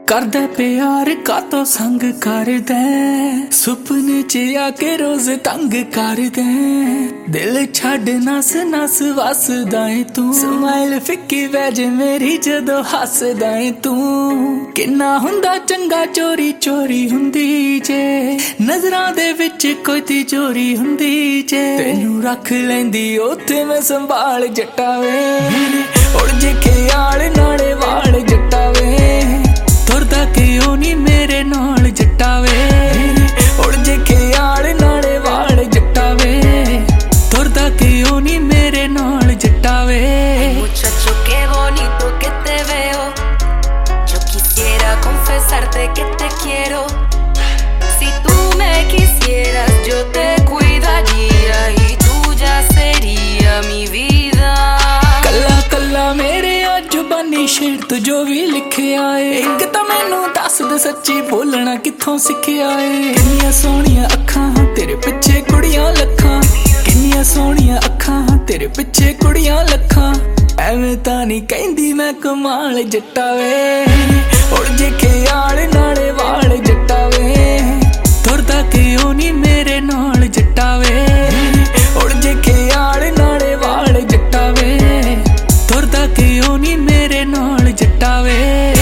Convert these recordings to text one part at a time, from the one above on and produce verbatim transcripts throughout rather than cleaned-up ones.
करदा प्यार का तो संग कर दे, सुपने च आके रोज तंग कर दे, दिल छड़ नस नस वसदा ऐ तू, स्माइल फिक्की वैज मेरी जदों हसदा ऐ तू, किन्ना हुंदा चंगा चोरी चोरी हुंदी जे, नजरां दे विच कोई तिजोरी हुंदी जे, तैनू रख लैंदी उत्थे मैं संभाल जट्टा वे, उड़ जे ख्याल नाले वाल जट्टा वे, तुरदा क्यों नी मेरे नाल जट्टा वे, उड़ जे ख्याल नाले वाल जट्टा वे, तुरदा क्यों नी मेरे नाल जट्टा वे। Muchacho, qué bonito que te veo, yo quisiera confesarte que te quiero, si tú me quisieras yo te cuidaría y tuya sería mi vida। कल्ला कल्ला मेरे जुबानी शेर तो जो भी लिखिया है, एक तो मैनू दस दे सच्ची बोलना कित्थों सिखिया है, किन्नियां सोहणियां अखां तेरे पिछे कुड़ियां लखां, किन्नियां सोहणियां अखां तेरे पिछे कुड़ियां लखां, एवें तां नहीं कहंदी मैं कमाल जट्टा वे, उड़ जे ख्याल नाले वाल जट्टा वे, तुरदा क्यों नी मेरे नाल जट्टा वे, उड़ जे ख्याल नाले वाल जट्टा वे, तुरदा क्यों नी मेरे नाल जट्टा वे।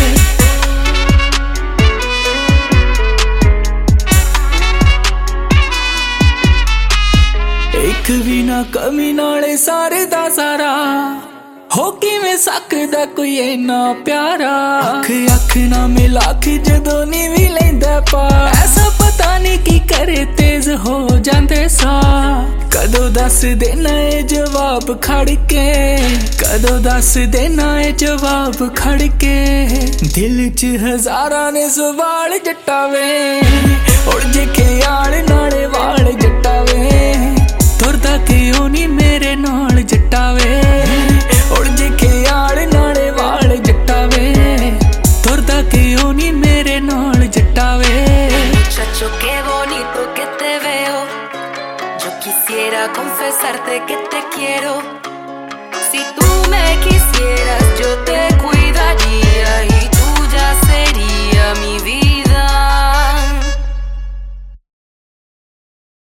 एक भी ना कमी नाले सारे दा सारा, हो किवें सकदा कोई इन्ना प्यारा, अख अख ना मिला के जदों नी भी लैंदा पा, ऐसा पता नहीं की करे तेज हो जांदे सा, कदों दस देना है जवाब खड़ के, कदों दस देना है जवाब खड़ के, दिल च हजारां ने सवाल जट्टा वे, उड़ जे ख्याल नाले वाल जट्टा वे, तुरदा क्यों नी मेरे नाल जट्टा वे, उड़ जे ख्याल नाले वाल जट्टा वे, तुरदा क्यों नी मेरे नाल जट्टा वे। Muchacho, qué bonito que te veo, yo quisiera confesarte que te quiero, si tú me quisieras yo te cuidaría y